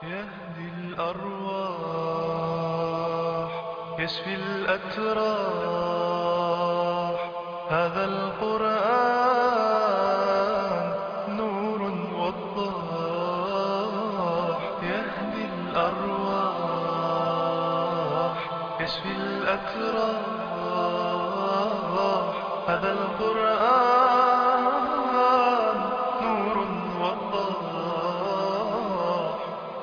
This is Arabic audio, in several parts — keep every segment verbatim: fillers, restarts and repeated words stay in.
يهدي الأرواح يشفي الأتراح. هذا القرآن نور وضاح. يهدي الأرواح يشفي الأتراح. هذا القرآن نور وضاح.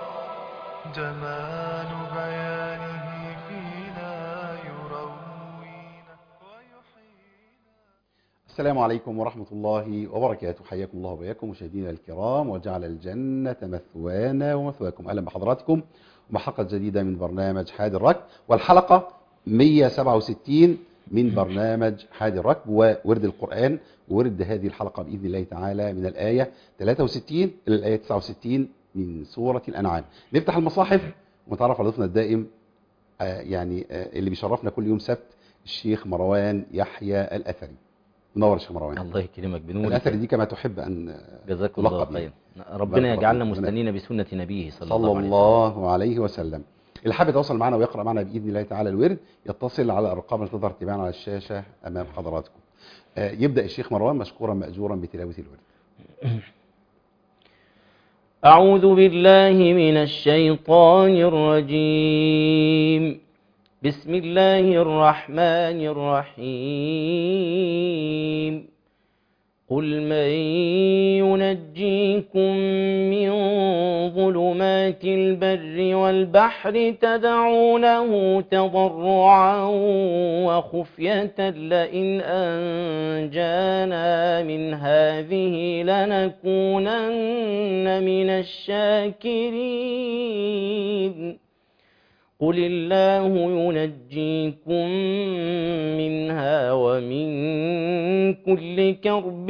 جمال بيانه فينا يروينا ويحيينا. السلام عليكم ورحمة الله وبركاته. حياكم الله وبياكم مشاهدينا الكرام، وجعل الجنة مثوانا ومثواكم. أهلا بحضراتكم وحلقة جديدة من برنامج حادي الركب، والحلقة مئة وسبعة وستين من برنامج حادي الركب وورد القرآن. وورد هذه الحلقة بإذن الله تعالى من الآية ثلاثة وستين إلى الآية تسعة وستين من سورة الأنعام. نفتح المصاحف ونتعرف على ضيفنا الدائم، آه يعني آه اللي بيشرفنا كل يوم سبت، الشيخ مروان يحيى الأثري. منور يا شيخ مروان. الله يكرمك بنورك. الأثري دي كما تحب أن جزاك الله تلقب خير. يعني. ربنا يجعلنا مستنين بسنة نبيه صلى, صلى الله, الله عليه وسلم. اللي حابب يتواصل معنا ويقرأ معنا بإذن الله تعالى الورد يتصل على الأرقام اللي تظهر تباعا على الشاشة أمام حضراتكم. آه يبدأ الشيخ مروان مشكورا مأجورا بتلاوة الورد. أعوذ بالله من الشيطان الرجيم. بسم الله الرحمن الرحيم. قل من ينجيكم من ظلمات البر والبحر تدعونه تضرعا وخفية لئن أنجانا من هذه لنكونن من الشاكرين. قل الله ينجيكم منها ومن كل كرب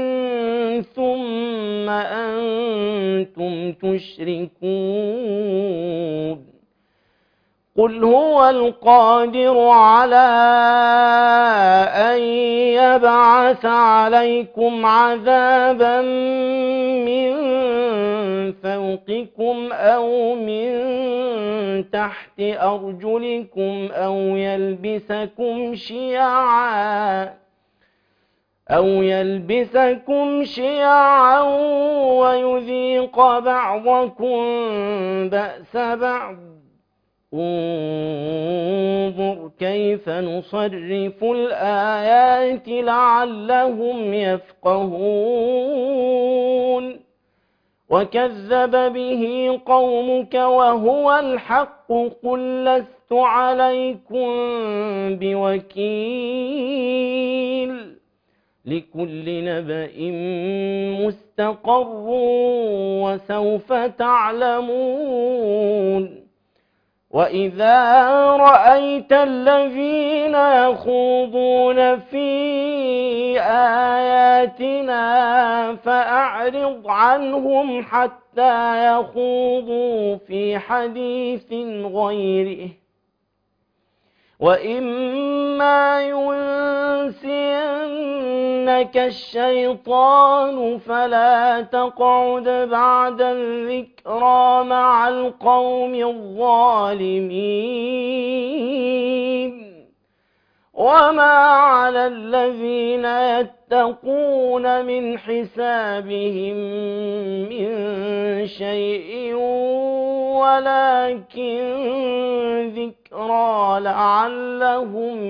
ثم أنتم تشركون. قل هو القادر على أن يبعث عليكم عذابا من فوقكم أو من تحت أرجلكم أو يلبسكم شيعا أو يلبسكم شيعا ويذيق بعضكم بأس بعض. انظر كيف نصرف الآيات لعلهم يفقهون. وكذب به قومك وهو الحق قل لست عليكم بوكيل. لكل نبأ مستقر وسوف تعلمون. وإذا رأيت الذين يخوضون في آياتنا فأعرض عنهم حتى يخوضوا في حديث غيره. وإما ينسينك الشيطان فلا تقعد بعد الذكرى مع القوم الظالمين. وما على الذين يتقون من حسابهم من شيء ولكن ذكرى لعلهم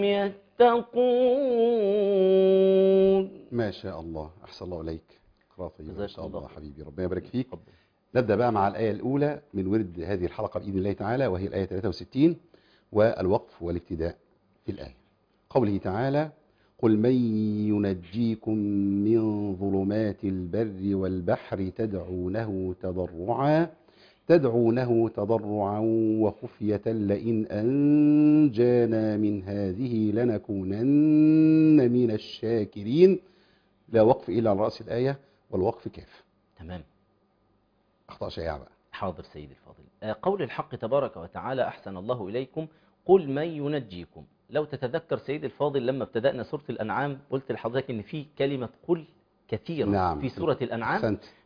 يتقون. ما شاء الله، أحسن الله إليك. قراءة طيبة ما شاء الله الله. حبيبي، ربنا يبارك فيك. نبدأ بقى مع الآية الأولى من ورد هذه الحلقة بإذن الله تعالى، وهي الآية ثلاثة وستين والوقف والابتداء في الآية. قوله تعالى: قل من ينجيكم من ظلمات البر والبحر تدعونه تضرعا تدعونه تضرعا وخفية لئن أنجانا من هذه لنكونن من الشاكرين. لا وقف إلا على رأس الآية، والوقف كاف. تمام. أخطاء شائعة بقى. حاضر سيدي الفاضل. قول الحق تبارك وتعالى: أحسن الله إليكم. قل من ينجيكم. لو تتذكر سيدي الفاضل لما ابتدأنا سورة الأنعام قلت لحضرتك إن في كلمة قل كثيرة نعم. في سورة الأنعام. أحسنت.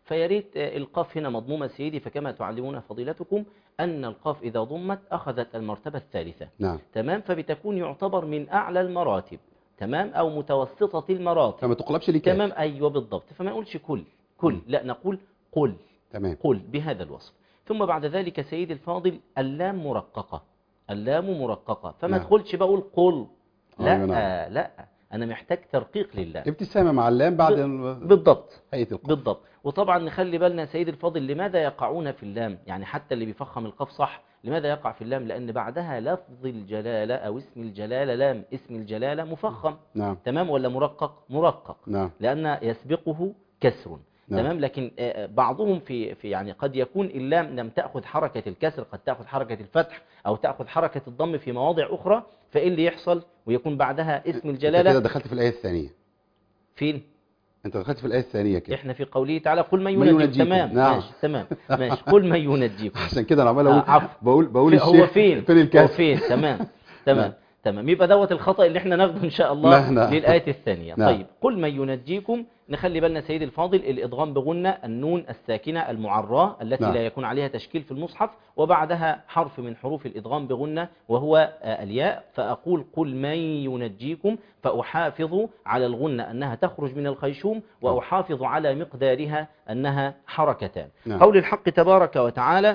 فياريت القاف هنا مضمومة سيدي، فكما تعلمون فضيلتكم أن القاف إذا ضمت أخذت المرتبة الثالثة. نعم. تمام، فبتكون يعتبر من أعلى المراتب، تمام، أو متوسطة المراتب. فما تقلبش لكاف. تمام، أيوة بالضبط. فما نقولش كل كل م. لا، نقول قل. تمام. قل بهذا الوصف. ثم بعد ذلك سيدي الفاضل اللام مرققة، اللام مرققة، فما نعم. تدخلش بقول قل، لا أيوة نعم. لا، أنا محتاج ترقيق لله. ابتسامة مع اللام بعد ب... بالضبط هيئة القاف. بالضبط. وطبعا نخلي بالنا سيدي الفاضل لماذا يقعون في اللام، يعني حتى اللي بيفخم القاف صح لماذا يقع في اللام؟ لأن بعدها لفظ الجلالة أو اسم الجلالة، لام اسم الجلالة مفخم. نعم. تمام، ولا مرقق؟ مرقق. نعم. لأن يسبقه كسر. نعم. تمام، لكن بعضهم في في يعني قد يكون اللام لم تأخذ حركة الكسر، قد تأخذ حركة الفتح أو تأخذ حركة الضم في مواضع أخرى، فإيه اللي يحصل؟ ويكون بعدها اسم الجلالة. أنت كده دخلت في الآية الثانية. فين؟ أنت دخلت في الآية الثانية كده. إحنا في قوله تعالى قل من من ينجيكم. ينجيكم. تمام. نعم. ماشي تمام ماشي. قل من ينجيكم. عشان كده أنا عمال أقول آه، عفو. بقول بقول في- هو الشيخ فين؟ فين هو الكاف. فين؟ تمام تمام نعم. تمام. يبقى دوت الخطأ اللي احنا ناخده ان شاء الله نعم، نعم. للآية الثانية. نعم. طيب قل من ينجيكم، نخلي بالنا سيدي الفاضل الإدغام بغنة النون الساكنة المعراة التي نعم. لا يكون عليها تشكيل في المصحف، وبعدها حرف من حروف الإدغام بغنة وهو آه، الياء. فأقول قل من ينجيكم، فأحافظ على الغنة أنها تخرج من الخيشوم، وأحافظ على مقدارها أنها حركتان. نعم. قول الحق تبارك وتعالى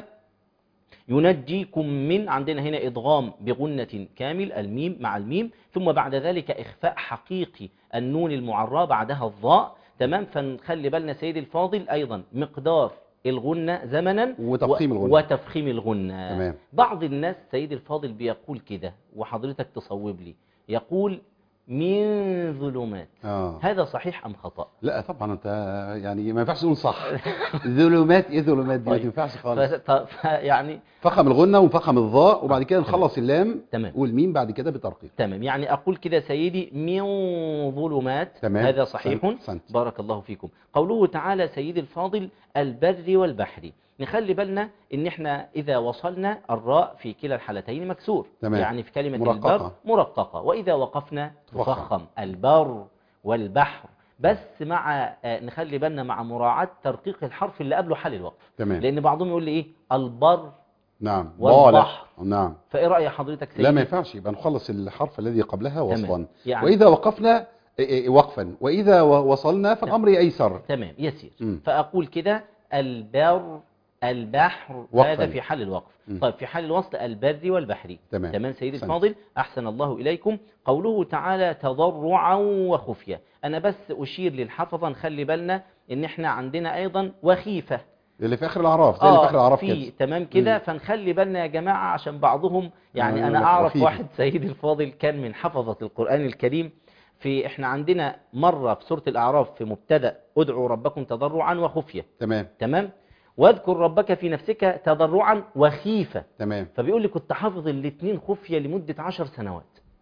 ينجيكم من، عندنا هنا إدغام بغنة كامل الميم مع الميم، ثم بعد ذلك إخفاء حقيقي النون المعرى بعدها الضاء. تمام، فنخلي بالنا سيدي الفاضل أيضا مقدار الغنة زمنا وتفخيم الغنة. وتفخيم الغنة. تمام. بعض الناس سيدي الفاضل بيقول كده، وحضرتك تصوب لي، يقول من ظلمات. آه. هذا صحيح أم خطأ؟ لا طبعا انت يعني ما ينفعش تقول صح. ظلمات ايه ظلمات دي؟ ما طيب. تنفعش خالص. ف... ف... يعني فخم الغنة وفخم الضاء، وبعد كده نخلص اللام تمام. والميم بعد كده بترقيق. تمام، يعني أقول كده سيدي من ظلمات. تمام. هذا صحيح. أحسنت. أحسنت. بارك الله فيكم. قوله تعالى سيدي الفاضل البر والبحر، نخلي بالنا ان احنا اذا وصلنا الراء في كلا الحالتين مكسور. تمام. يعني في كلمة مرققة. البر مرققة، واذا وقفنا تفخم. تفخم البر والبحر، بس مع آه، نخلي بالنا مع مراعاة ترقيق الحرف اللي قبله حال الوقف. تمام. لان بعضهم يقول لي ايه البر نعم. والبحر. ضالة. نعم. فايه رأي حضرتك سيدي؟ لا ما ينفعش، يبقى نخلص الحرف الذي قبلها وصلا. يعني وإذا وقفنا إيه إيه وقفا، وإذا و- وصلنا فالأمر أيسر. تمام يسير. مم. فأقول كده البر البحر، وقفاً. هذا في حال الوقف. مم. طيب في حال الوصل البر والبحر. تمام. تمام سيدي أحسنت. الفاضل، أحسن الله إليكم. قوله تعالى تضرعا وخفية، أنا بس أشير للحفظة، نخلي بالنا إن إحنا عندنا أيضا وخيفة. اللي في آخر الأعراف زي اللي في آخر الأعراف في كده. تمام كده. مم. فنخلي بالنا يا جماعة عشان بعضهم يعني آه، أنا لا، أعرف وخيفة. واحد سيدي الفاضل كان من حفظة القرآن الكريم. في إحنا عندنا مرة في سورة الأعراف في مبتدأ ادعوا ربكم تضرعا وخفية. تمام. تمام، واذكر ربك في نفسك تضرعا وخيفة. تمام. فبيقول لي كنت حافظ الاثنين خفية لمدة عشر سنوات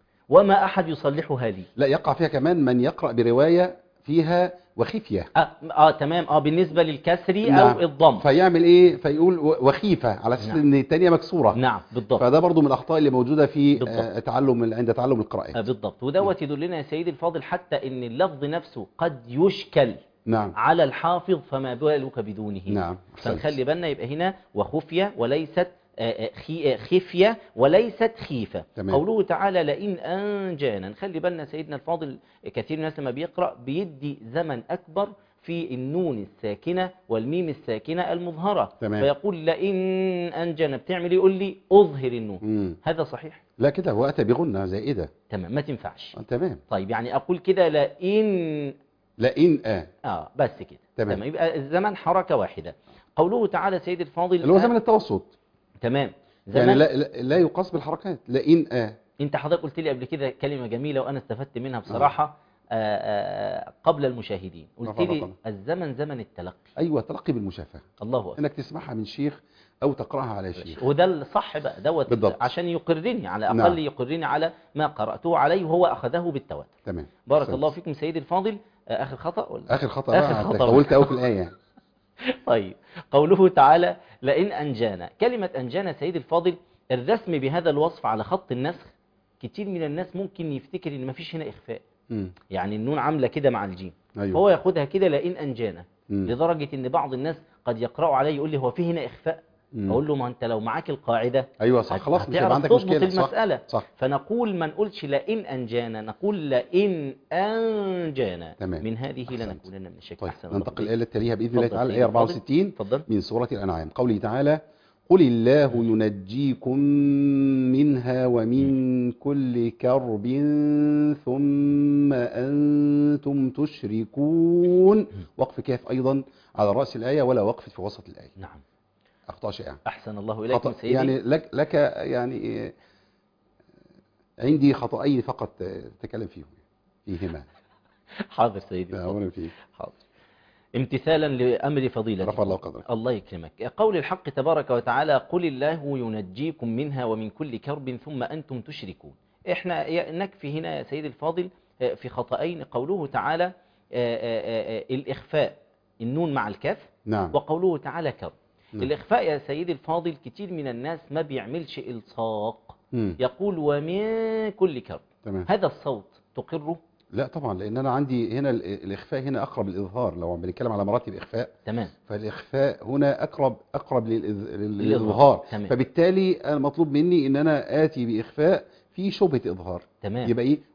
وما أحد يصلحها لي. لا يقع فيها كمان من يقرأ برواية فيها وخيفية. آه, آه تمام. آه بالنسبة للكسر نعم. أو الضم. فيعمل ايه؟ فيقول و- وخيفة على اساس نعم. ان الثانيه مكسورة. نعم بالضبط. فده برضو من الاخطاء اللي موجودة في بالضبط. آه، تعلم عند تعلم القراءات. آه بالضبط. ودوت يدلنا يا سيدي الفاضل حتى ان اللفظ نفسه قد يشكل نعم. على الحافظ، فما بالك بدونه. نعم. أحسنت. فنخلي بالنا يبقى هنا وخفية وليست آه، آه، خي- آه، خفية وليست خيفة. تمام. قوله تعالى لئن أنجانا، نخلي بالنا سيدنا الفاضل كثير من الناس لما بيقرأ بيدي زمن أكبر في النون الساكنة والميم الساكنة المظهرة. تمام. فيقول لئن أنجانا بتعمل إيه؟ يقول لي أظهر النون. مم. هذا صحيح؟ لا كده هو أتى بغنة زائدة. تمام، ما تنفعش. آه، تمام. طيب يعني أقول كده لئن لئن آه آه بس كده. تمام. تمام، يبقى الزمن حركة واحدة. قوله تعالى سيد الفاضل اللي هو آه، زمن التوسط. تمام. زمن يعني لا, لا, لا يقاس بالحركات. لئن آه انت حضرتك قلت لي قبل كده كلمة جميلة وانا استفدت منها بصراحة. آه. آه قبل المشاهدين قلت رفض لي رفض. الزمن زمن التلقي. أيوة تلقي بالمشافهة، الله أكبر. انك تسمعها من شيخ او تقرأها على شيخ. وده الصح بقى دوت بالضبط. عشان يقرني على نعم. اقل يقرني على ما قرأته عليه وهو اخذه بالتواتر. تمام. بارك أحسنت. الله فيكم سيدي الفاضل. آه اخر خطأ ولا آخر خطأ آخر بقى، خطأ. طولت أوي في الآية. طيب قوله تعالى لئن أنجانا، كلمة أنجانا سيد الفاضل الرسم بهذا الوصف على خط النسخ كتير من الناس ممكن يفتكر ان مفيش هنا إخفاء. مم. يعني النون عاملة كده مع الجيم أيوة. فهو ياخدها كده لئن أنجانا. مم. لدرجة ان بعض الناس قد يقرأوا عليه يقول لي هو في هنا إخفاء. مم. أقول له ما أنت لو معاك القاعدة أيوة صح، هت- خلاص مش هيبقى هتعرف عندك تضبط مشكلة. صح المسألة. صح. فنقول ما نقولش لئن أنجانا، نقول لئن أنجانا تمام. من هذه أحسنت. لنكونن من الشاكرين. طيب أحسن الله ننتقل إليك. الآية اللي تليها بإذن الله اتفضل تعالى، سيدي الآية الفاضل. أربعة وستين اتفضل. من سورة الأنعام، قوله تعالى: قل الله ينجيكم منها ومن كل كرب ثم أنتم تشركون. وقف كاف أيضا على رأس الآية ولا وقف في وسط الآية. نعم. أخطاء شائعة. أحسن الله إليكم خطأ سيدي. يعني لك, لك يعني عندي خطأين فقط تتكلم فيهم فيهما. حاضر سيدي. لا، اتفضل. ولا فيه. حاضر. امتثالا لأمر فضيلتكم. رفع الله قدرك. الله يكرمك. قول الحق تبارك وتعالى: قل الله ينجيكم منها ومن كل كرب ثم أنتم تشركون. احنا ي- نكفي هنا يا سيدي الفاضل آه، في خطأين. قوله تعالى آه، آه، آه، الإخفاء، النون مع الكاف، نعم. وقوله تعالى كرب. نعم. الإخفاء يا سيدي الفاضل كتير من الناس ما بيعملش إلصاق، مم. يقول ومن كل كرب. تمام. هذا الصوت تقره؟ لا طبعا، لان انا عندي هنا ال- الاخفاء هنا اقرب للاظهار. لو بنتكلم على مراتب اخفاء، تمام. فالاخفاء هنا اقرب اقرب للإذ- للإظهار. للاظهار. تمام. فبالتالي أنا مطلوب مني ان انا اتي باخفاء في شبهه اظهار. تمام. يبقى ايه؟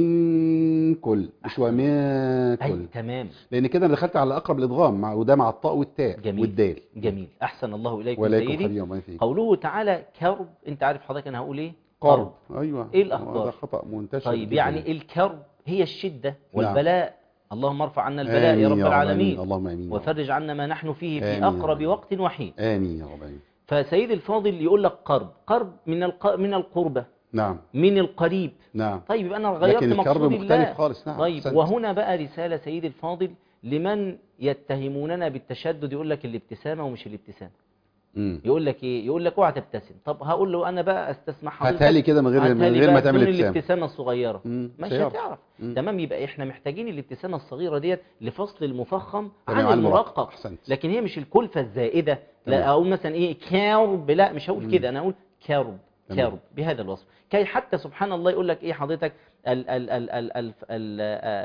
ومن كل، مش أحسن. ومن أي كل. تمام. لان كده انا دخلت على اقرب الادغام، مع وده مع الطاء والتاء جميل. والدال. جميل. أحسن الله إليكم ولكم سيدي. حبيبي وما فيه. قوله تعالى كرب، أنت عارف حضرتك أنا هقول إيه؟ قرب. ايوه. إيه الأخبار؟ ده خطأ منتشر طيب جداً. يعني الكرب هي الشدة والبلاء. اللهم ارفع عنا البلاء آمين يا رب يا رب. العالمين. آمين. اللهم امين يا رب. وفرج عنا ما نحن فيه في آمين يا أقرب رب. وقت وحين. امين يا رب. آمين. فسيد الفاضل يقول لك قرب، قرب من الق... من القربة، نعم. من القريب. نعم. طيب يبقى أنا غيرت لكن الكرب مقصود مختلف الله. خالص. نعم. طيب أحسنت. وهنا بقى رسالة سيد الفاضل لمن يتهموننا بالتشدد، يقول لك الابتسامة ومش الابتسامة. امم يقول لك ايه؟ يقول لك اوعى تبتسم. طب هقول له انا بقى استسمح حضرتك، هاتها لي كده من غير من هاتها لي غير ما بقى تعمل بدون ابتسامه. الابتسامه الصغيره. مم. مش سيارة. هتعرف. مم. تمام. يبقى احنا محتاجين الابتسامه الصغيره ديت لفصل المفخم تمام، عن عن المرقق. أحسنت. لكن هي مش الكلفه الزائده. تمام. لا اقول مثلا ايه كارب، لا مش هقول مم. كده، انا اقول كارب. تمام. كارب بهذا الوصف. كي حتى سبحان الله يقول لك ايه حضرتك ال ال ال ال ال ال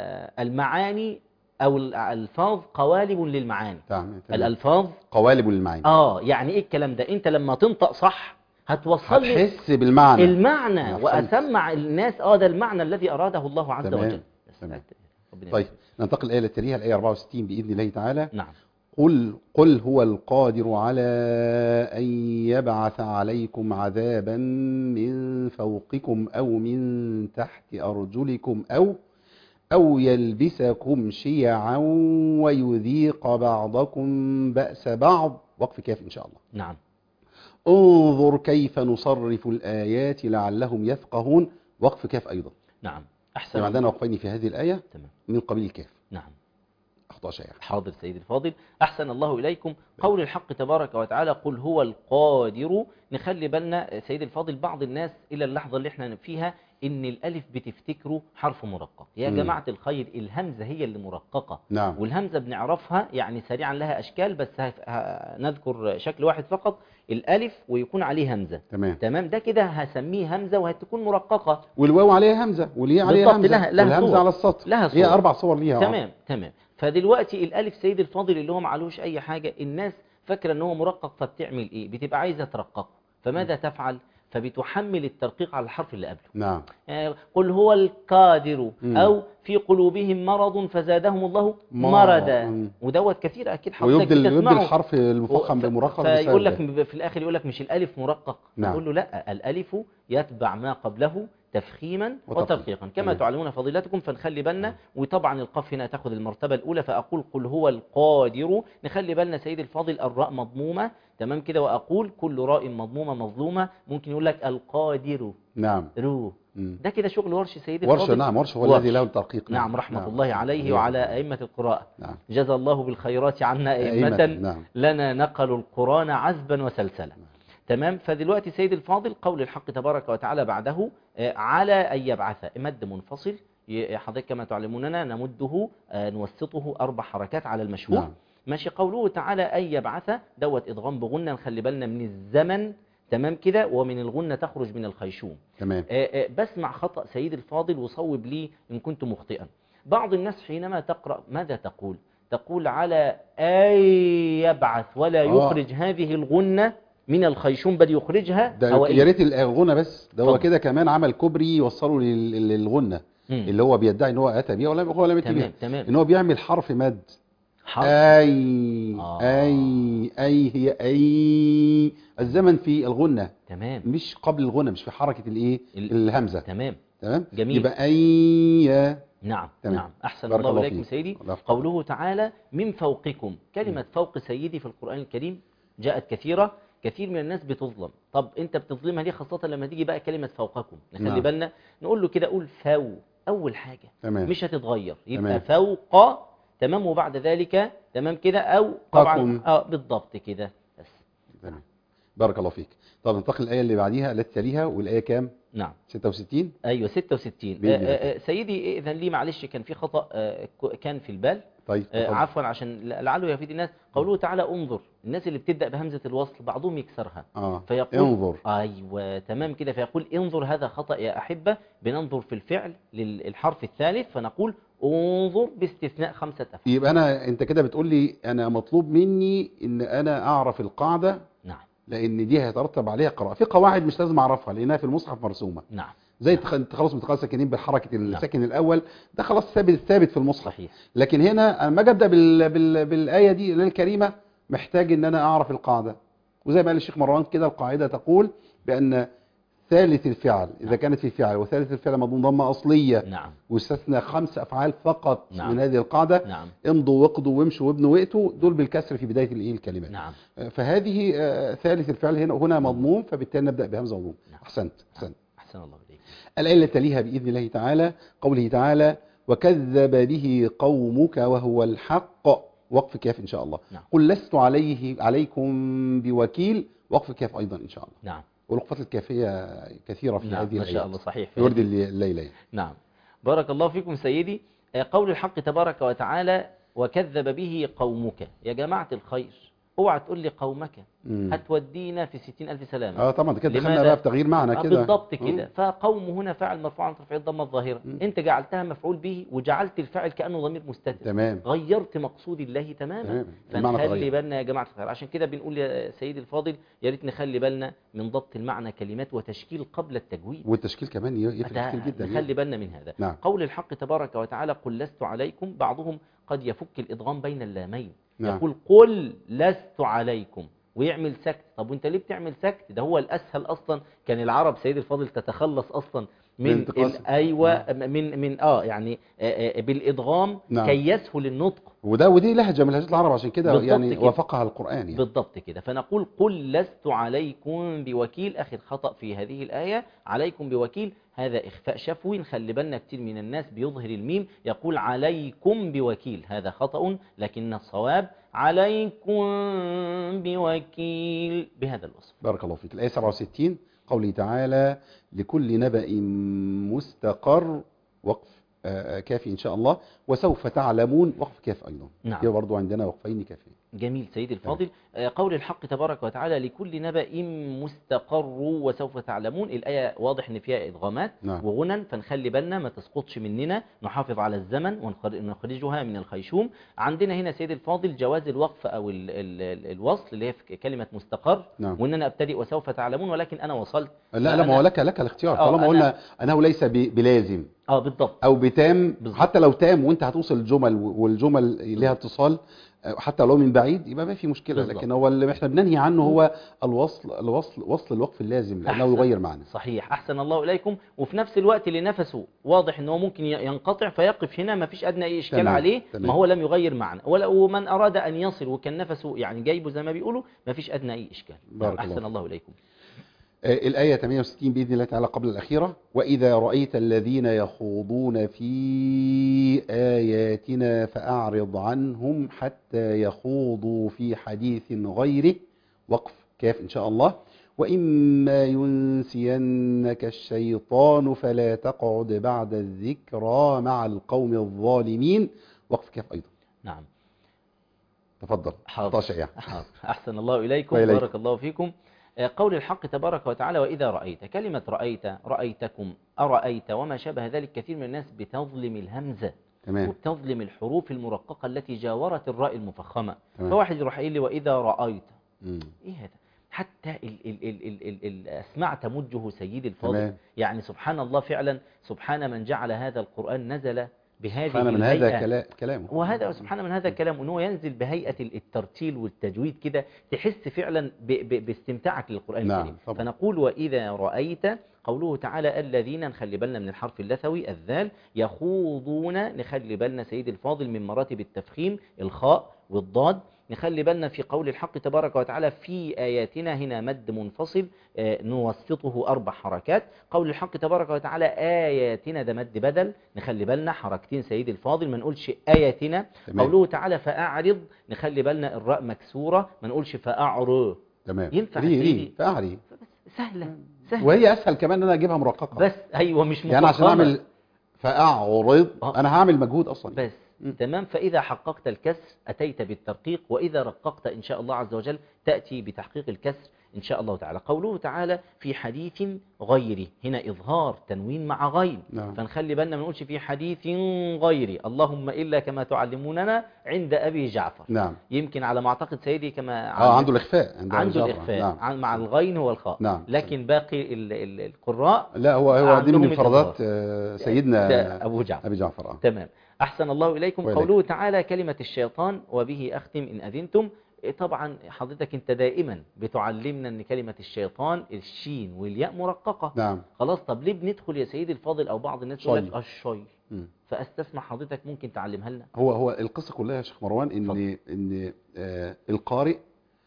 المعاني او الالفاظ قوالب للمعاني. تمام. تمام. الالفاظ قوالب المعاني. اه يعني ايه الكلام ده؟ انت لما تنطق صح هتوصل لي هتحس بالمعنى. المعنى أحسنت. واسمع الناس اه ده المعنى الذي اراده الله عز تمام. وجل. تمام. ربنا طيب يبارك. ننتقل الآية التي تليها، الآية أربعة وستين بإذن الله تعالى. نعم. قل قل هو القادر على أن يبعث عليكم عذابا من فوقكم أو من تحت أرجلكم أو أو يلبسكم شيعا ويذيق بعضكم بأس بعض. وقف كاف إن شاء الله. نعم. انظر كيف نصرف الآيات لعلهم يفقهون. وقف كاف أيضا. نعم. احسن. يعني عندنا وقفين في هذه الآية تمام. من قبيل الكاف. نعم. أخطاء شائعة. حاضر سيدي الفاضل. أحسن الله إليكم. قول الحق تبارك وتعالى قل هو القادر. نخلي بالنا سيدي الفاضل بعض الناس إلى اللحظة اللي احنا فيها إن الألف بتفتكره حرف مرقق. يا مم. جماعة الخير الهمزة هي اللي مرققة. نعم. والهمزة بنعرفها يعني سريعا لها أشكال، بس هف- ه- نذكر شكل واحد فقط. الألف ويكون عليه همزة. تمام. تمام. ده كده هسميه همزة وهتكون مرققة. والواو عليها همزة والياء عليها بالضبط. همزة لها- لها والهمزة صور. على السطر. لها هي صور. أربع صور ليها. تمام. تمام. فدلوقتي الالف سيد الفاضل اللي هو معلوش اي حاجه، الناس فاكره ان هو مرقق، فبتعمل ايه؟ بتبقى عايزه ترققه، فماذا تفعل؟ فبتحمل الترقيق على الحرف اللي قبله. نعم. يعني قل هو القادر مم. او في قلوبهم مرض فزادهم الله ما- مرضا. مم. ودوت كثير اكيد حضرتك ويبدل يبدل بتسمعه. الحرف المفخم ف- بمرقق فيقول بسبب لك في الاخر يقول لك مش الالف مرقق. نعم. نقول له لا، الالف يتبع ما قبله تفخيما وترقيقا. وترقيقا كما تمام. تعلمون فضيلتكم، فنخلي بالنا. وطبعا القاف هنا تاخذ المرتبه الاولى، فاقول قل هو القادر. نخلي بالنا سيد الفاضل الراء مضمومه تمام كده، واقول كل راء مضمومه مظلومه. ممكن يقول لك القادر نعم. رو. مم. ده كده شغل ورش سيد ورش. الفاضل. نعم. ورش هو ورش. الذي له الترقيق. نعم. رحمة نعم. الله عليه نعم. وعلى أئمة القراءة. نعم. جزى الله بالخيرات عنا أئمة. أئمة نعم. لنا نقلوا القرآن عذبا وسلسلا. تمام. فدلوقتي سيد الفاضل قول الحق تبارك وتعالى بعده آه، على أن يبعث مد منفصل. ي- حضرتك كما تعلموننا نمده آه، نوسطه أربع حركات على المشهور. نعم. ماشي. قوله تعالى أن يبعث دوت إدغام بغنة. نخلي بالنا من الزمن. تمام كده. ومن الغنة تخرج من الخيشوم. تمام. آه، آه، بسمع خطأ سيد الفاضل وصوب لي إن كنت مخطئا. بعض الناس حينما تقرأ ماذا تقول؟ تقول على أي يبعث ولا آه. يخرج هذه الغنة من الخيشوم بل يخرجها ده هوائية. يا ريت الغنى بس، ده هو اتفضل. كده كمان عمل كوبري يوصله لل- للغنى مم. اللي هو بيدعي ان هو اتى بيها، ولا هو لم يأتي بيها. تمام تمام. ان هو بيعمل حرف مد. حرف. اي آه. اي اي هي اي الزمن في الغنى، تمام مش قبل الغنى، مش في حركه الايه ال- الهمزه. تمام. تمام. جميل. يبقى اي. نعم تمام. نعم. أحسن بارك الله الله إليكم فيك. سيدي. الله يحفظك. قوله تعالى من فوقكم، كلمة فوق سيدي في القرآن الكريم جاءت كثيرة. كثير من الناس بتظلم. طب أنت بتظلمها ليه؟ خاصة لما تيجي بقى كلمة فوقكم، نخلي نعم. بالنا نقول له كده قول فو أول حاجة. تمام. مش هتتغير، يبقى تمام. فوق. تمام. وبعد ذلك تمام كده أو طبعا قاكم. اه بالضبط كده بس. تمام. بارك الله فيك. طب ننتقل الآية اللي بعديها التي تليها، والآية كام؟ نعم. ستة وستين. أيوة ستة وستين. بإذن الله. آه، آه، سيدي إذن لي معلش كان في خطأ آه، ك- كان في البال. طيب آه، اتفضل. عفوا عشان لعله يفيد الناس. قوله تعالى انظر، الناس اللي بتبدأ بهمزة الوصل بعضهم يكسرها اه فيقول انظر. ايوه تمام كده، فيقول انظر. هذا خطأ يا أحبة. بننظر في الفعل للحرف الثالث فنقول انظر باستثناء خمسة أفعال. يبقى انا انت كده بتقول لي انا مطلوب مني ان انا اعرف القاعده، نعم لان دي هيترتب عليها قراءه. في قواعد مش لازم اعرفها لانها في المصحف مرسومه، نعم زي نعم. التخلص من التقاء الساكنين بالحركه نعم. الساكن الاول، ده خلاص ثابت ثابت في المصحف. صحيح. لكن هنا انا ما ابدا بال... بال... بالايه دي اللي هي الكريمه، محتاج ان انا اعرف القاعده. وزي ما قال الشيخ مروان كده، القاعده تقول بان ثالث الفعل اذا نعم. كانت في فعل وثالث الفعل مضمون ضمه اصليه، نعم واستثنى خمس افعال فقط نعم. من هذه القاعده، نعم امضوا واقضوا وامشوا وابنوا وائتوا، دول بالكسر في بدايه الايه الكلمات. نعم. آه، فهذه آه، ثالث الفعل هنا هنا مضموم، فبالتالي نبدا بهمزه مضموم. نعم. احسنت احسنت. أحسن الله إليك. الآية التي تليها بإذن الله تعالى قوله تعالى وكذب به قومك وهو الحق، وقف كاف إن شاء الله. نعم. قل لست عليه عليكم بوكيل، وقف كاف أيضا إن شاء الله. نعم والوقفات الكافية كثيرة في نعم. هذه ما الآيات. شاء الله صحيح. في ورد الليلة. نعم. بارك الله فيكم سيدي. آه، قول الحق تبارك وتعالى وكذب به قومك. يا جماعة الخير اوعى تقول لي قومك، مم. هتودينا في ستين ألف سلامة. اه طبعا كده دخلنا لماذا؟ بقى بتغيير معنى آه كده. بالضبط كده. مم. فقوم هنا فاعل مرفوع عن رفع الضمه الظاهره، مم. انت جعلتها مفعول به وجعلت الفاعل كانه ضمير مستتر. تمام. غيرت مقصود الله تماما. تمام. المعنى فنخلي تغير. بالنا يا جماعه الخير. عشان كده بنقول يا سيدي الفاضل يا ريت نخلي بالنا من ضبط المعنى كلمات وتشكيل قبل التجويد. والتشكيل كمان يفرق كتير جدا. نخلي بالنا من هذا. نعم. قول الحق تبارك وتعالى قل لست عليكم، بعضهم قد يفك الادغام بين اللامين. نعم. يقول قل لست عليكم ويعمل سكت. طب وانت ليه بتعمل سكت؟ ده هو الاسهل اصلا. كان العرب سيدي الفاضل تتخلص اصلا من ال- ايوه آه. من من اه يعني آه آه بالادغام نعم. كي يسهل النطق. وده ودي لهجه من لهجات العرب، عشان كده بالضبط يعني كده. وافقها القرآن يعني. بالضبط كده. فنقول قل لست عليكم بوكيل. اخر خطأ في هذه الآية عليكم بوكيل، هذا إخفاء شفوي. نخلي بالنا كتير من الناس بيظهر الميم يقول عليكم بوكيل، هذا خطأ، لكن الصواب عليكم بوكيل بهذا الوصف. بارك الله فيك. الآية سبعة وستين قوله تعالى لكل نبأ مستقر، وقف آه، كافي إن شاء الله، وسوف تعلمون، وقف كاف أيضا. نعم. كده برضو عندنا وقفين كافيين. جميل سيدي الفاضل. آه، قول الحق تبارك وتعالى لكل نبأ مستقر وسوف تعلمون. الآية واضح ان فيها إدغامات نعم. وغنى، فنخلي بالنا ما تسقطش مننا، نحافظ على الزمن ونخرجها من الخيشوم. عندنا هنا سيدي الفاضل جواز الوقف أو ال ال ال الوصل اللي هي في كلمة مستقر. نعم. وان انا ابتدئ وسوف تعلمون، ولكن انا وصلت. لا لا، ما هو لك لك الاختيار طالما قلنا أنه ليس ب- بلازم اه بالضبط أو بتام. بالضبط. حتى لو تام وأنت هتوصل الجمل والجمل لها اتصال حتى لو من بعيد يبقى ما في مشكلة. بالضبط. لكن هو اللي احنا بننهي عنه هو الوصل الوصل وصل الوقف اللازم، لأنه أحسن. يغير معنى. صحيح. أحسن الله إليكم. وفي نفس الوقت اللي نفسه واضح أنه ممكن ينقطع فيقف هنا، ما فيش أدنى أي إشكال تمام. عليه. تمام. ما هو لم يغير معنى. ولا- ومن أراد أن يصل وكان نفسه يعني جايبه زي ما بيقولوا ما فيش أدنى أي إشكال. بارك أحسن الله. الله إليكم. آه، الآية ثمانية وستين بإذن الله تعالى قبل الأخيرة وإذا رأيت الذين يخوضون في آياتنا فأعرض عنهم حتى يخوضوا في حديث غيره، وقف كاف إن شاء الله. وإما ينسينك الشيطان فلا تقعد بعد الذكرى مع القوم الظالمين، وقف كاف أيضا. نعم. تفضل. حاضر. طاشع يعني. حاضر. أحسن الله إليكم. وإليكم. بارك الله فيكم. آه، قول الحق تبارك وتعالى وإذا رأيت. كلمة رأيت، رأيتكم، أرأيت وما شابه ذلك، كثير من الناس بتظلم الهمزة تمام. وبتظلم الحروف المرققة التي جاورت الراء المفخمة. تمام. فواحد يروح قايل لي وإذا رأيت، مم. إيه هذا؟ حتى ال ال ال ال ال الأسماع تمجه سيدي الفاضل. تمام. يعني سبحان الله فعلا، سبحان من جعل هذا القرآن نزل بهذه سبحان من هذا الهيئة. كلا- كلامه. وهذا سبحان من هذا الكلام، وأنه ينزل بهيئة الترتيل والتجويد كده، تحس فعلا ب ب باستمتاعك للقرآن نعم، الكريم. طبعا. فنقول وإذا رأيت، قوله تعالى الذين، نخلي بالنا من الحرف اللثوي الذال، يخوضون، نخلي بالنا سيد الفاضل من مراتب التفخيم الخاء والضاد. نخلي بالنا في قول الحق تبارك وتعالى في آياتنا، هنا مد منفصل آه، نوسطه أربع حركات. قول الحق تبارك وتعالى آياتنا، ده مد بدل، نخلي بالنا حركتين سيد الفاضل، ما نقولش آياتنا. تمام. قوله تعالى فأعرض، نخلي بالنا الراء مكسورة، ما نقولش فأعرض. تمام. ينفع ري سيدي؟ ري فأعري. سهلة سهلة. وهي اسهل كمان ان انا اجيبها مرققه. بس أيوة مش يعني عشان مفخمة. اعمل فاعرض آه. انا هعمل مجهود اصلا. بس تمام. فإذا حققت الكسر أتيت بالترقيق، وإذا رققت إن شاء الله عز وجل تأتي بتحقيق الكسر إن شاء الله تعالى. قوله تعالى في حديث غيري، هنا إظهار تنوين مع غين. نعم. فنخلي بالنا ما نقولش في حديث غيري اللهم إلا كما تعلموننا عند أبي جعفر. نعم. يمكن على ما أعتقد سيدي كما اه عنده الاخفاء عنده الجافة. الإخفاء نعم. عن- مع الغين هو الخاء. نعم. لكن باقي ال ال القراء لا هو هو دي عندهم من مفردات الإظهار. آه، سيدنا ده أبو جعفر. ابي جعفر. اه تمام. أحسن الله إليكم. وإليكم. قوله تعالى كلمة الشيطان، وبه أختم إن أذنتم. إيه طبعا حضرتك أنت دائما بتعلمنا أن كلمة الشيطان الشين والياء مرققة. نعم. خلاص، طب ليه بندخل يا سيدي الفاضل أو بعض الناس يقول لك شي. الشي؟ مم. فأستسمع حضرتك ممكن تعلمها لنا. هو هو القصه كلها يا شيخ مروان ان اتفضل. ان آه القارئ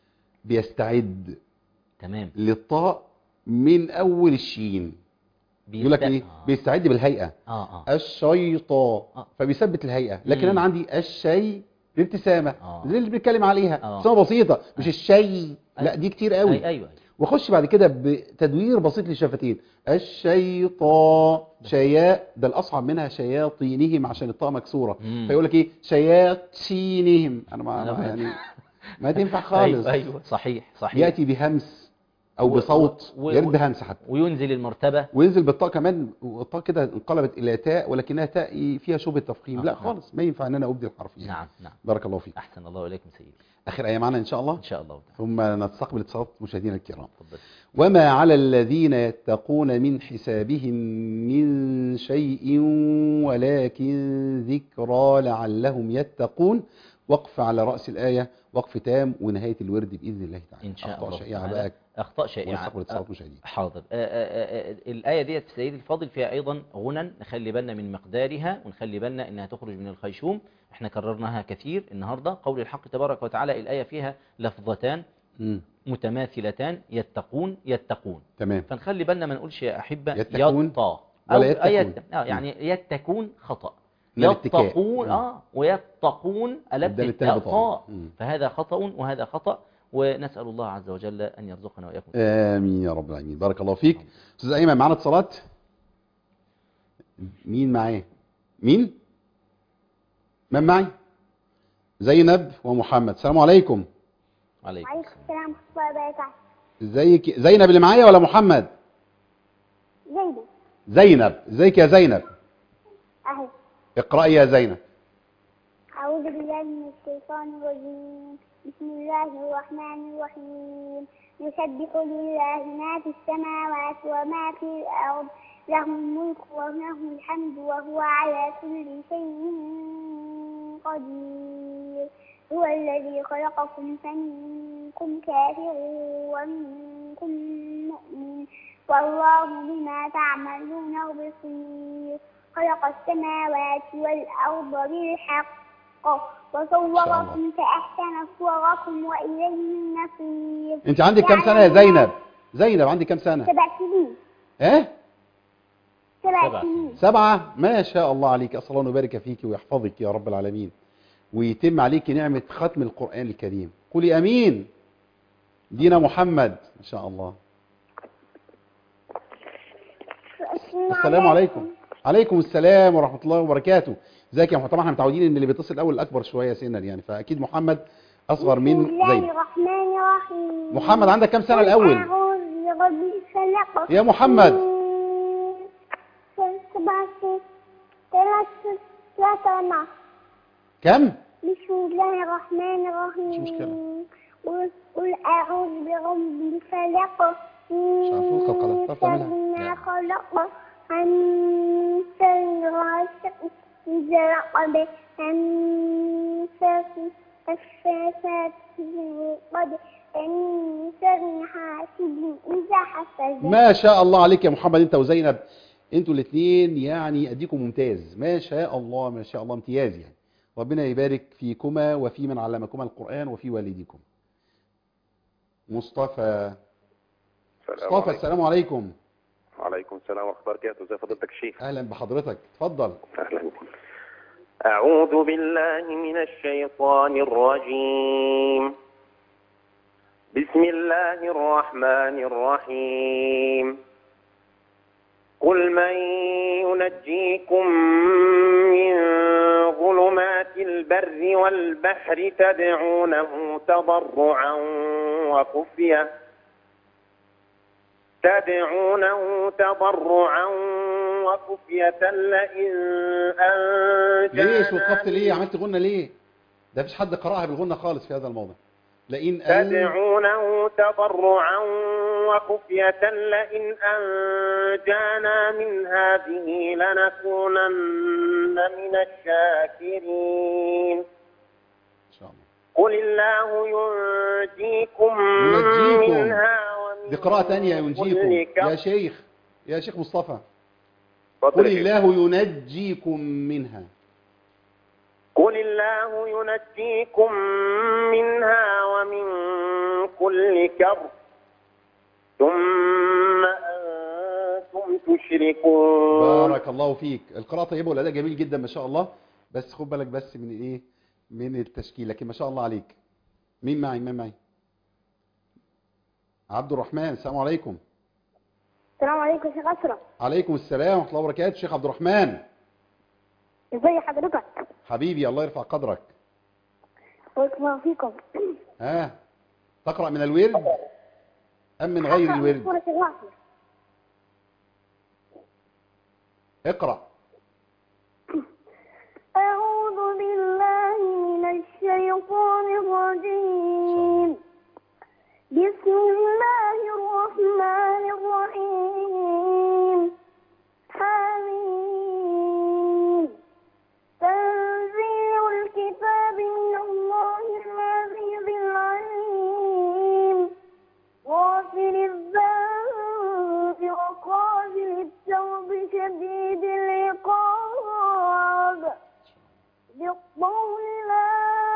بيستعد تمام. للطاء من اول الشين. يقول لك بيست- ايه؟ آه. بيستعد بالهيئه. آه آه. الشيطان آه. فبيثبت الهيئه. لكن مم. انا عندي الشيء الابتسامه آه. زي اللي بنتكلم عليها. آه. ابتسامه بسيطه مش آه. الشيء. لا أي- دي كتير قوي. أي أيوة. واخش بعد كده بتدوير بسيط للشفتين. الشيطان شياء، ده الاصعب منها شياطينهم عشان الطاء مكسوره. مم. فيقول لك ايه شياطينهم. انا ما أنا ما- ب- يعني ما تنفع خالص. أيوة أيوة صحيح صحيح. ياتي بهمس او و- بصوت و- يرد و- بهمس حتى، وينزل المرتبة. وينزل بالطاء كمان. والطاء كده انقلبت الى تاء ولكنها تاء فيها شبه تفخيم. آه، لا نعم. خالص ما ينفع ان انا ابدي الحرفين. نعم نعم. بارك الله فيك. أحسن الله إليكم سيدي. اخر ايه معنا ان شاء الله، إن شاء الله تعالى. ثم نستقبل اتصالات مشاهدينا الكرام. تفضل. وما على الذين يتقون من حسابهم من شيء ولكن ذكرى لعلهم يتقون. وقف على رأس الآية، وقف تام، ونهاية الورد بإذن الله تعالى. إن شاء أخطاء الله شائعة تعالى. بقى أخطاء شائعة. ونستقبل اتصالات مشاهدين. حاضر. آه، آه، آه، الآية ديت في سيدي الفاضل فيها أيضا غنى، نخلي بالنا من مقدارها، ونخلي بالنا إنها تخرج من الخيشوم. احنا كررناها كثير النهاردة. قول الحق تبارك وتعالى، الآية فيها لفظتان مم. متماثلتان، يتقون يتقون. تمام. فنخلي بالنا ما نقولش يا أحبة يتقون يطا ولا أو يتقون. يت... آه يعني يتقون خطأ. من الاتكاء. يتقون مم. اه ويتقون ألف بدل التاء التاء بطاء. طاء. مم. فهذا خطأ وهذا خطأ، ونسأل الله عز وجل أن يرزقنا وإياكم. آمين يا رب العالمين. بارك الله فيك. أستاذ أيمن معنا اتصالات. مين معايا؟ مين؟ من معي؟ زينب ومحمد. السلام عليكم. عليكم وعليكم السلام. السلام ورحمة الله وبركاته. ازيك زينب اللي معايا ولا محمد؟ زينب زينب. ازيك يا زينب؟ أهي. اقرأي يا زينب. أعوذ بالله من الشيطان الرجيم. بسم الله الرحمن الرحيم. يسبح لله ما في السماوات وما في الأرض، له الملك وله الحمد وهو على كل شيء قدير. هو الذي خلقكم فمنكم كافر ومنكم مؤمن، والله بما تعملون بصير. خلق السماوات والأرض بالحق وصوركم فأحسن صوركم وإليه النصير. انت عندك كم سنة يا زينب؟ زينب عندك كم سنة؟ سبع سنين. ايه؟ سبع سبع سنين. سبعة. ما شاء الله عليك. أسأل الله أن يبارك فيك ويحفظك يا رب العالمين، ويتم عليك نعمة ختم القرآن الكريم. قولي أمين. دينا محمد إن شاء الله. السلام عليكم. عليكم السلام ورحمة الله وبركاته. ازيك يا محمد؟ طبعا احنا متعودين ان اللي بيتصل الاول الاكبر شويه سنا يعني، فاكيد محمد اصغر من بسم الله زينب. الرحمن الرحيم. محمد عندك كام سنه الاول؟ أعوذ برب الفلق. يا محمد. سبع سنين. ثلاث لا سمع. كم؟ بسم الله الرحمن مش مشكلة. الرحيم. قل قل أعوذ برب الفلق مش عارفين خلق من الأخطار شر تعملها؟ ما لا. خلق من شر غاسق إذا وقب من شر النفاثات في العقد من شر حاسد إذا حسد. ما شاء الله عليك يا محمد، انت وزينب انتوا الاثنين يعني اديكم ممتاز، ما شاء الله ما شاء الله، امتياز يعني. ربنا يبارك فيكما وفي من علمكما القرآن وفي والديكم. مصطفى مصطفى السلام عليكم. وعليكم السلام ورحمة الله وبركاته. ازي فضيلتك الشيخ؟ اهلا بحضرتك، اتفضل. اهلا بك. اعوذ بالله من الشيطان الرجيم. بسم الله الرحمن الرحيم. قل من ينجيكم من ظلمات البر والبحر تدعونه تضرعا وخفية تدعونه تضرعا وخفية لئن أنجانا. ليش وقفت ليه؟ عملت غنة ليه؟ ده مفيش حد قرأها بالغنة خالص في هذا الموضع. لئن أن... تدعونه تضرعا وخفية لئن أنجانا من هذه لنكونن من الشاكرين. إن شاء الله. قل الله ينجيكم ينجيكم. منها ومن دي قراءة تانية، ينجيكم كل يا شيخ يا شيخ مصطفى. اتفضل قل يا شيخ. الله ينجيكم منها. قل الله ينجيكم منها ومن كل كرب ثم أنتم تشركون. بارك الله فيك، القراءة طيبة والأداء جميل جدا ما شاء الله، بس خد بالك بس من ايه، من التشكيل، لكن ما شاء الله عليك. مين معي؟ مين معي؟ عبد الرحمن. السلام عليكم. السلام عليكم يا شيخ أشرف. عليكم السلام ورحمة الله وبركاته. شيخ عبد الرحمن، ازي حضرتك؟ حبيبي الله يرفع قدرك. بارك الله فيكم. ها تقرأ من الورد أم من غير الورد؟ سورة الغافر. اقرأ. أعوذ بالله من الشيطان الرجيم. بسم الله الرحمن الرحيم. حميم. تنزيل الكتاب من الله العزيز العليم. غافر الذنب وقابل التوب شديد العقاب. بالطول لا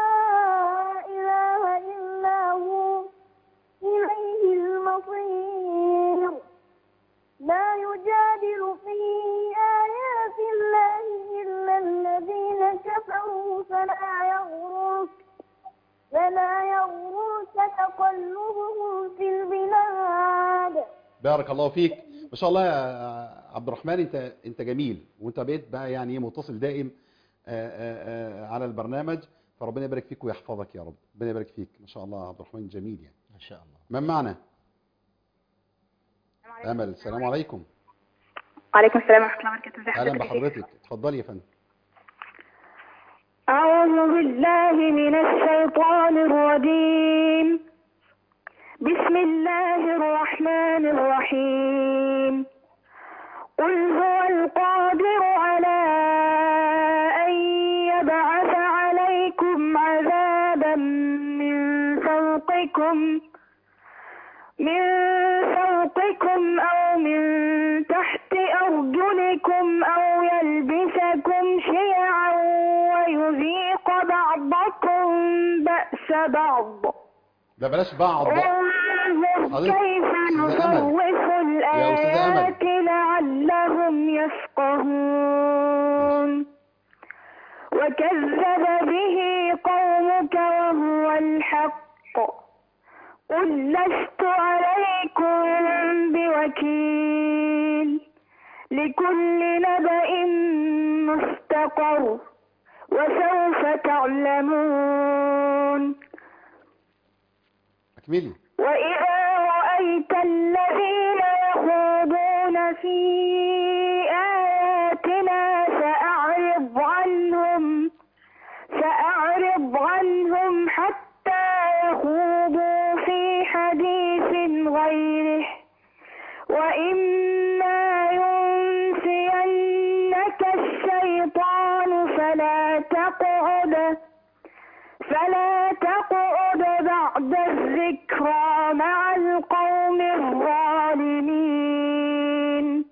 إله إلا هو إليه المصير. لا يجادل في آيات الله إلا الذين كفروا فلا يغرك فلا يغرك تقلبهم في البلاد. بارك الله فيك ما شاء الله يا عبد الرحمن، انت انت جميل، وانت بقيت بقى يعني متصل دائم آآ آآ على البرنامج، فربنا يبارك فيك ويحفظك يا رب. ربنا يبارك فيك ما شاء الله. عبد الرحمن جميل يعني ما شاء الله. من معنا؟ امل. السلام عليكم. وعليكم السلام ورحمة الله وبركاته. ازي اهلا حضرتك يا شيخ؟ بحضرتك، اتفضلي يا فندم. أعوذ بالله من الشيطان الرجيم. بسم الله الرحمن الرحيم. قل هو القادر على أن يبعث عليكم عذابا من فوقكم من فوقكم أو من تحت أرجلكم أو يلبسكم شيعا ويذيق بعضكم بأس بعض. ده بلاش بعض بقى. انظر كيف نصرف الآيات لعلهم يفقهون. وكذب به قومك وهو الحق. قل لست عليكم بوكيل. لكل نبأ مستقر وسوف تعلمون. اكملي. وإذا رأيت الذين يخوضون في آياتنا فأعرض عنهم تقعد بعد الذكرى مع القوم الظالمين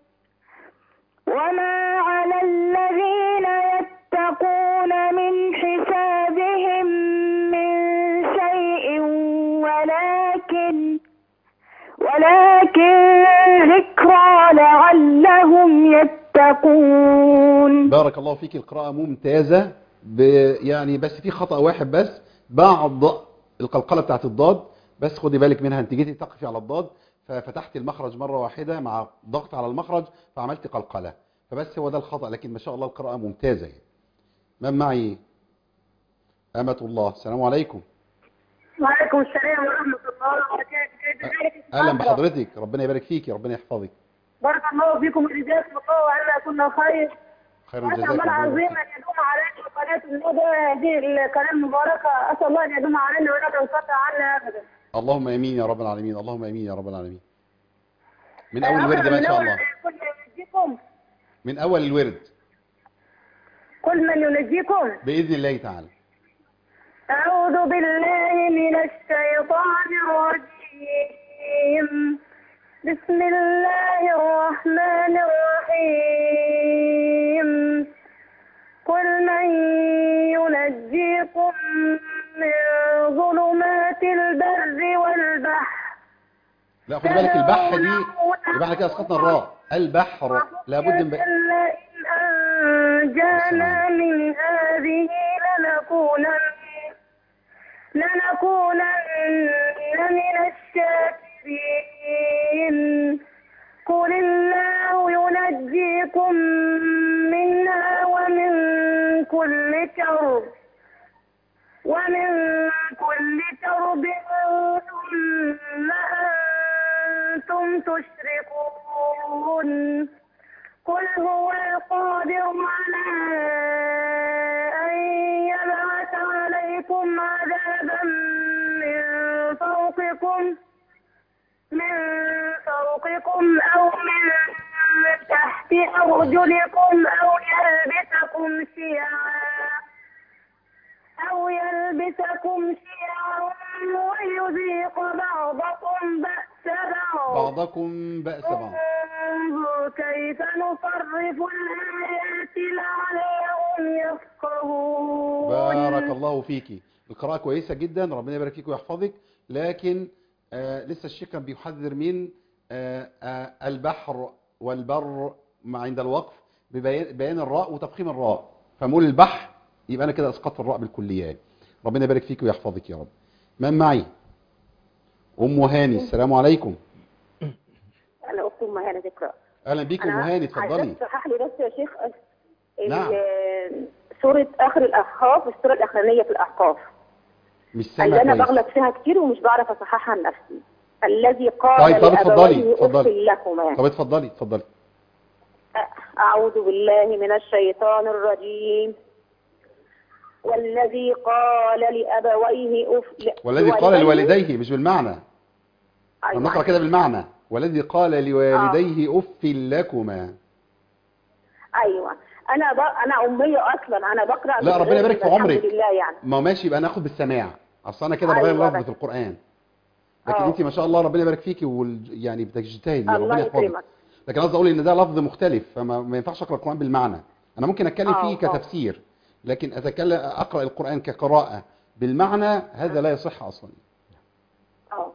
وما على الذين يتقون من حسابهم من شيء ولكن ولكن ذكرى لعلهم يتقون. بارك الله فيك، القراءة ممتازة، ب... يعني بس في خطأ واحد بس، بعض القلقلة بتاعت الضاد، بس خدي بالك منها، انت جيتي تقفي على الضاد ففتحت المخرج مرة واحدة مع ضغط على المخرج فعملت قلقلة، فبس هو ده الخطأ، لكن ما شاء الله القراءة ممتازة يعني. من معي؟ أمة الله. السلام عليكم. وعليكم السلام ورحمة الله وبركاته. أهلا بحضرتك، ربنا يبارك فيكي، ربنا يحفظك. بارك الله فيكم وجزاكم الله وعنا كنا خير. خير الجزاء. أسأل الله العظيم أن يدوم علينا قناة الندى هذه القناة المباركة، أسأل الله أن يدوم علينا ولا تنقطع عنا أبدا. اللهم آمين يا رب العالمين، اللهم آمين يا رب العالمين. من أول الورد بقى إن شاء الله. من أول الورد. كل من ينجيكم بإذن الله تعالى. أعوذ بالله من الشيطان الرجيم. بسم الله الرحمن الرحيم. قل من ينجيكم من ظلمات البر والبحر. لا خد بالك البحر دي يبقى احنا كده اسقطنا الراء. البحر لابد من إن أنجانا من هذه لنكونن لنكونن من الشاكرين. قل الله ينجيكم منها ومن كل كرب ومن كل كرب ثم أنتم تشركون. قل هو القادر على أن يبعث عليكم عذابا من فوقكم من فوقكم أو من تحت أرجلكم أو يلبسكم شيعا أو يلبسكم شيعا ويذيق بعضكم بأس بعض بعضكم بأس بعض. انظر كيف نصرف الآيات لعلهم يفقهون. بارك الله فيكي، القراءة كويسة جدا، ربنا يبارك فيك ويحفظك، لكن آه لسه الشيخ كان بيحذر من آه آه البحر والبر مع عند الوقف ببيان الراء وتفخيم الراء، فمول البحر يبقى انا كده اسقطت الراء بالكليات. ربنا يبارك فيك ويحفظك يا رب. من معي؟ ام هاني. السلام عليكم. انا اخت ام هاني تقرا. اهلا بيك ام هاني، اتفضلي. صحح لي بس يا شيخ نعم. سوره اخر الاحقاف، السوره الاخرانيه في الاحقاف مش سامع اللي انا كويس. بغلط فيها كتير ومش بعرف اصححها لنفسي. الذي قال طيب طب اتفضلي لابويه اتفضلي. لكما. طب اتفضلي اتفضلي. اعوذ بالله من الشيطان الرجيم. والذي قال لابويه اف والذي قال لوالديه، مش بالمعنى. أيوة. نقرا كده بالمعنى. والذي قال لوالديه اف لكما. ايوه انا ب... انا اميه اصلا، انا بقرا. لا ربنا يبارك في عمرك. الحمد لله يعني. ما ماشي، يبقى ناخد بالسماع. اصل انا كده أيوة بغير لفظ بس. في القران، لكن أوه. انت ما شاء الله ربنا يبارك فيكي وال... يعني بتجتهدي، الله ربنا يحفظك. يكرمك. لكن قصدي اقول ان ده لفظ مختلف، فما ما ينفعش اقرا القران بالمعنى. انا ممكن اتكلم أوه. فيه كتفسير، لكن اتكلم اقرا القران كقراءه بالمعنى هذا لا يصح اصلا. اه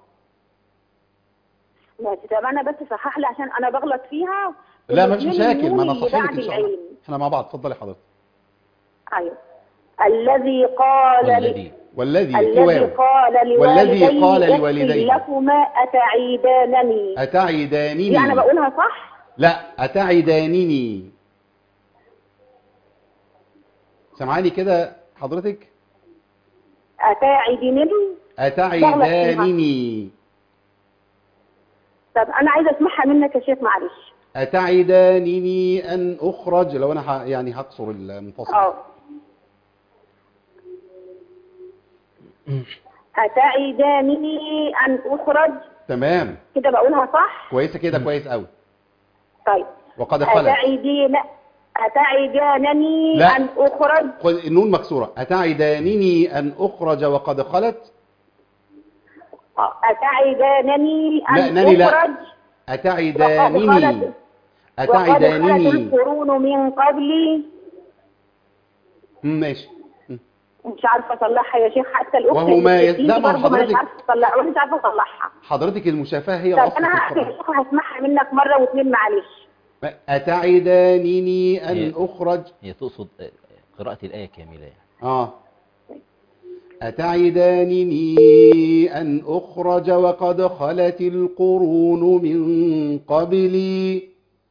ماشي. طب انا بس صحح لي عشان انا بغلط فيها. لا ما فيش مشاكل، ما انا النون اللي صحيح بعد ان شاء الله. العين. احنا مع بعض، اتفضلي حضرتك. ايوه الذي قال والذي والذي الذي واو. قال والذي قال لوالديه لوالديه. لكما اتعيدانني. اتعدانني. دي انا بقولها صح؟ لا اتعدانني. سمعاني كده حضرتك؟ اتعدنني. اتعدانني. طب انا عايزه اسمعها منك يا شيخ معلش. اتعدانني ان اخرج، لو انا ح... يعني هقصر المنفصل. اه اتعدانني ان اخرج. تمام كده بقولها صح؟ كويسه كده، كويس قوي. طيب وقد خلت. أتعدين أتعدانني لا. أن أخرج خذ النون مكسورة. أتعدانني أن أخرج وقد خلت. أتعدانني لا أن نني لا. أخرج وقد أتعدانني خلت وقد خلت أتعدانني. القرون من قبلي. مم، ماشي. مم. مش عارفة أصلحها يا شيخ، حتى الأخت وهو ما اللي يز- لا، ما برضه حضرتك- مش عارفة أصلحها ومش عارفة أصلحها. حضرتك المشافهة هي طب الأصل أنا في هحكي القرآن. الشيخ هسمعها منك مرة واثنين معلش. أتعدانني أن هي- أخرج. هي تقصد آه، قراءة الآية كاملة يعني. آه أتعدانني أن أخرج وقد خلت القرون من قبلي.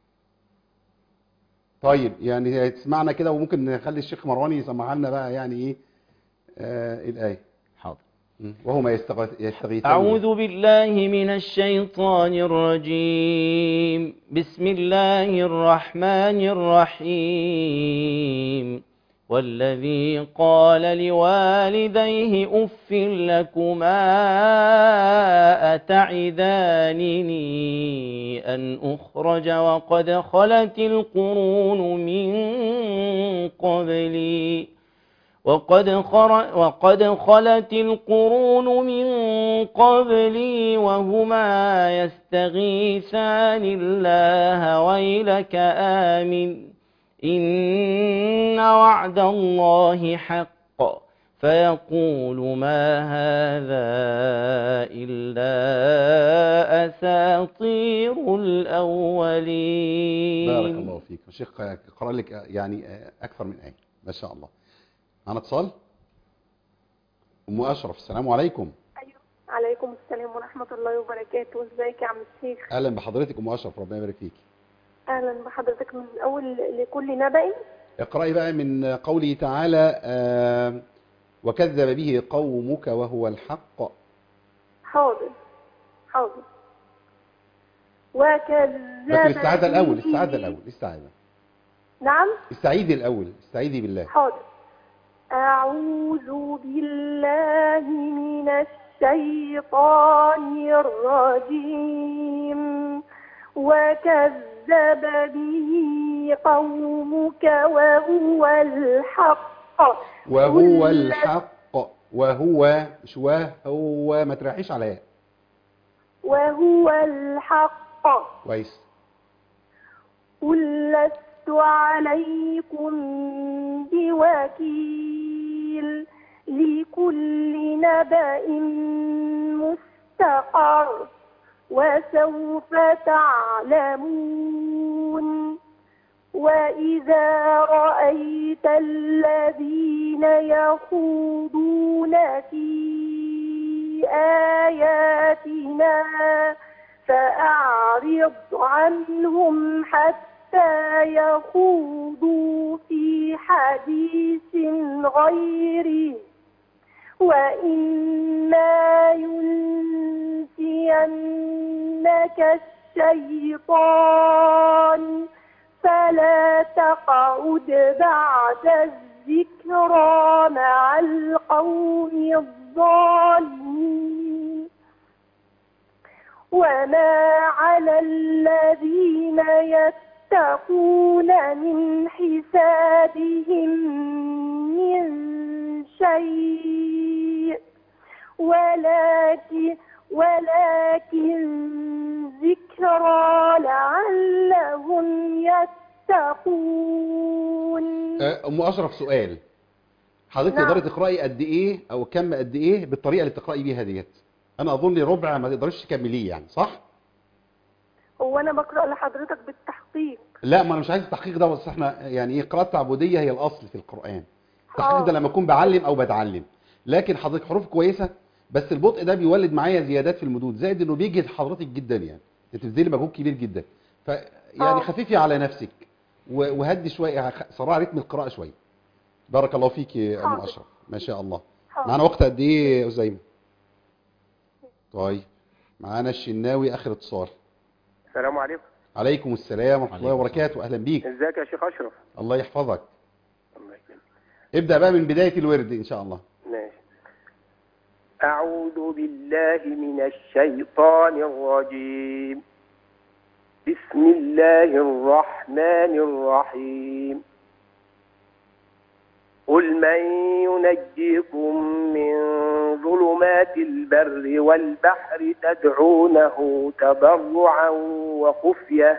طيب يعني تسمعنا كده، وممكن نخلي الشيخ مروان يسمعها لنا بقى يعني إيه آه الآية. حاضر. وهو ما يستغيث يستغيثون. أعوذ بالله من الشيطان الرجيم. بسم الله الرحمن الرحيم. والذي قال لوالديه أف لكما أتعدانني أن أخرج وقد خلت القرون من قبلي وقد, وقد خلت القرون من قبلي وهما يستغيثان الله ويلك آمن إن وعد الله حق فيقول ما هذا إلا أساطير الأولين. بارك الله فيك. الشيخ قرأ لك يعني أكثر من آية ما شاء الله. معنا اتصال. أم أشرف، السلام عليكم. أيوة. عليكم السلام ورحمة الله وبركاته. ازيك يا عم الشيخ؟ أهلا بحضرتك أم أشرف، ربنا يبارك فيك. أهلا بحضرتك. من أول لكل نبأ. اقرأي بقى من قوله تعالى آه وكذب به قومك وهو الحق. حاضر حاضر. وكذب بس الاستعاذة الأول، به- الاستعاذة الأول، الاستعاذة. نعم. استعيذي الأول، استعيذي بالله. حاضر. أعوذ بالله من الشيطان الرجيم. وكذب به قومك وهو الحق. وهو قل الحق. وهو مش وهو، ما تريحيش على ايه. وهو الحق. كويس. قل لست عليكم بوكيل لكل نبأ مستقر وسوف تعلمون. وإذا رأيت الذين يخوضون في آياتنا فأعرض عنهم حتى يخوضوا في حديث غيره. وإما ينسينك الشيطان فلا تقعد بعد الذكرى مع القوم الظالمين. وما على الذين يتقون من حسابهم من شيء ولكن ولكن ذكرى لعلهم يتقون. أم أشرف، سؤال. حضرتك نعم. تقدري تقرأي قد إيه أو كم قد إيه بالطريقة اللي بتقرأي بيها ديت؟ أنا أظن ربع ما تقدريش تكمليه يعني، صح؟ هو أنا بقرأ لحضرتك بالتحقيق. لا، ما أنا مش عايز التحقيق ده، بس إحنا يعني إيه، قراءة تعبدية هي الأصل في القرآن. التحقيق ده لما أكون بعلم أو بتعلم. لكن حضرتك حروف كويسة، بس البطء ده بيولد معايا زيادات في المدود، زائد إنه بيجهد حضرتك جدا يعني. أنت بتبذلي مجهود كبير جدا. ف يعني خفيفي على نفسك وهدي شوية، صراع رتم القراءة شوية. بارك الله فيك يا أم أشرف، ما شاء الله. معانا وقت قد إيه يا أزيمة؟ طيب معانا الشناوي آخر اتصال. السلام عليكم. عليكم السلام ورحمة الله وبركاته. أهلا بيك. ازيك يا شيخ أشرف؟ الله يحفظك. الله يكرمك. ابدأ بقى من بداية الورد إن شاء الله. ماشي. أعوذ بالله من الشيطان الرجيم. بسم الله الرحمن الرحيم قل من ينجيكم من ظلمات البر والبحر تدعونه تضرعا وخفية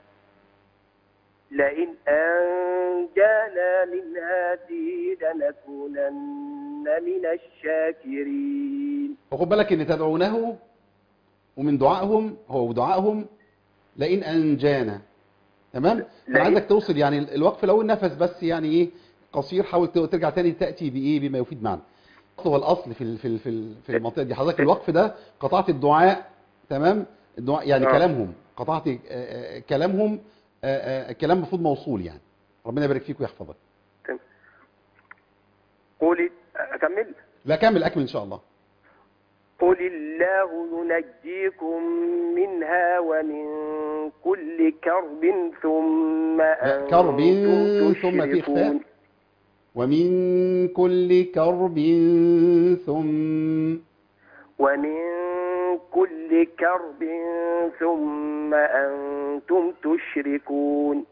لئن أنجانا من هذه لنكونن من الشاكرين. وخد بالك ان تدعونه ومن دعائهم هو دعائهم لئن أنجانا. تمام. انا عايزك توصل يعني الوقف لو النفس بس يعني ايه قصير، حاول ترجع تاني تأتي بإيه بما يفيد معنى. هو الأصل في في في في المنطقة دي حضرتك الوقف ده قطعت الدعاء. تمام. الدعاء يعني آه. كلامهم قطعت كلامهم. كلام المفروض موصول يعني. ربنا يبارك فيك ويحفظك. قولي أكمل؟ لا كمل أكمل إن شاء الله. قل الله ينجيكم منها ومن كل كرب ثم أنتم كرب ثم في إخفاء ومن كل كرب ثم ومن كل كرب ثم أنتم تشركون.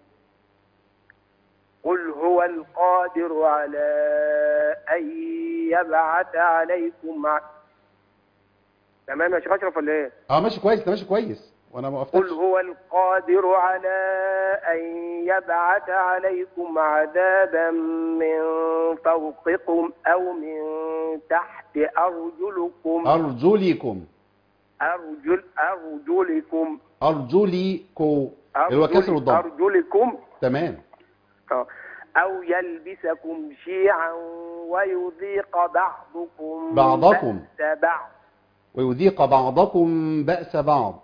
قل هو القادر على أن يبعث عليكم ع... تمام يا شيخ أشرف ولا إيه؟ اه ماشي كويس ماشي كويس وانا ما وقفتش. قل هو القادر على أن يبعث عليكم عذابا من فوقكم أو من تحت أرجلكم أرجلكم أرجل أرجلكم أرجلكم هو كسر الضم أرجلكم. تمام. أو يلبسكم شيعا ويذيق بعضكم بعضكم بأس بعض ويذيق بعضكم بأس بعض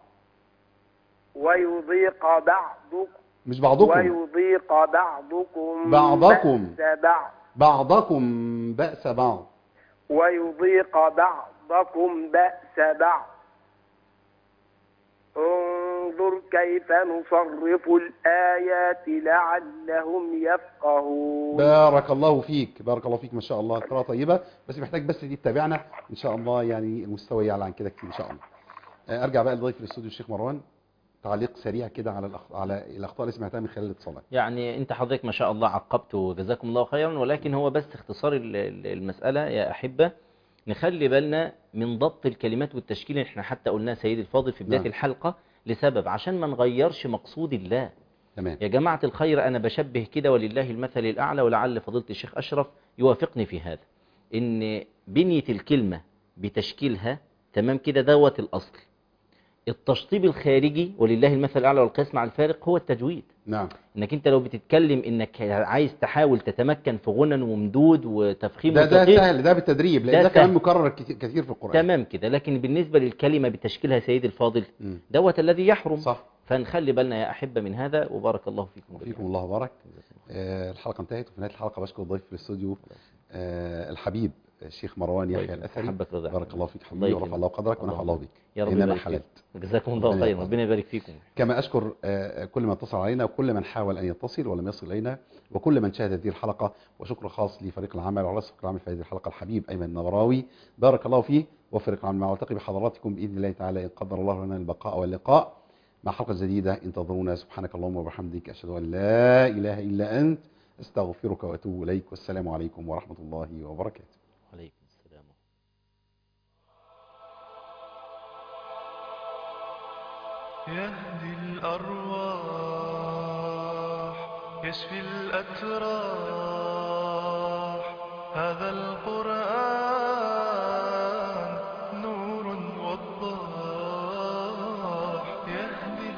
ويذيق بعضكم مش بعضكم ويذيق بعضكم بعضكم بأس بعض بعضكم بأس بعض ويذيق بعضكم بأس بعض. انظر كيف نصرف الآيات لعلهم يفقهون. بارك الله فيك بارك الله فيك ما شاء الله قراءة طيبة، بس محتاج بس دي تتابعنا إن شاء الله يعني المستوى يعلى عن كده كتير إن شاء الله. أرجع بقى لضيف الاستوديو الشيخ مروان، تعليق سريع كده على الأخ... على الأخطاء اللي سمعتها من خلال الاتصالات. يعني أنت حضرتك ما شاء الله عقبت وجزاكم الله خيرا، ولكن هو بس اختصار المسألة يا أحبة، نخلي بالنا من ضبط الكلمات والتشكيل اللي احنا حتى قلناه سيدي الفاضل في بداية نعم. الحلقة لسبب عشان ما نغيرش مقصود الله. تمام. يا جماعة الخير أنا بشبه كده ولله المثل الأعلى، ولعل فضيلة الشيخ أشرف يوافقني في هذا، إن بنية الكلمة بتشكيلها تمام كده دوت الأصل. التشطيب الخارجي ولله المثل الأعلى والقياس مع الفارق هو التجويد. نعم. انك انت لو بتتكلم انك عايز تحاول تتمكن في غنى وممدود وتفخيم ده ده سهل، ده بالتدريب لان ده كمان مكرر كثير في القرآن. تمام كده، لكن بالنسبة للكلمة بتشكيلها سيدي الفاضل دوت الذي يحرم. صح. فنخلي بالنا يا أحبة من هذا، وبارك الله فيكم. وفيكم الله بارك. آه الحلقة انتهت، وفي نهاية الحلقة بشكر الضيف في الاستوديو آه الحبيب الشيخ مروان يحيى الأثري. بارك الله فيك حبيبي، ورفع الله قدرك ونفع الله بك. يا رب يبارك فيك. جزاكم الله خيرا، ربنا يبارك فيكم. كما أشكر كل من اتصل علينا وكل من حاول أن يتصل ولم يصل إلينا وكل من شاهد هذه الحلقة، وشكر خاص لفريق العمل وعلى فريق العمل في هذه الحلقة الحبيب أيمن النبراوي، بارك الله فيه، وفريق العمل معه. والتقي بحضراتكم بإذن الله تعالى إن قدر الله لنا البقاء واللقاء مع حلقة جديدة. انتظرونا. سبحانك اللهم وبحمدك، أشهد أن لا إله إلا أنت، أستغفرك وأتوب إليك، والسلام عليكم ورحمة الله وبركاته. عليكم. يهدي الأرواح يشفي الأتراح، هذا القرآن نور وضاح. يهدي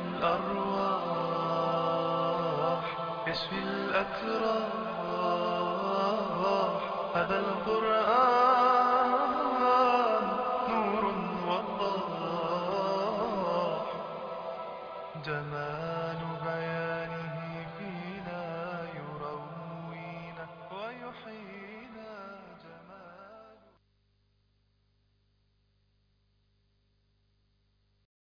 الأرواح يشفي الأتراح، هذا القرآن نور وضاح. جمال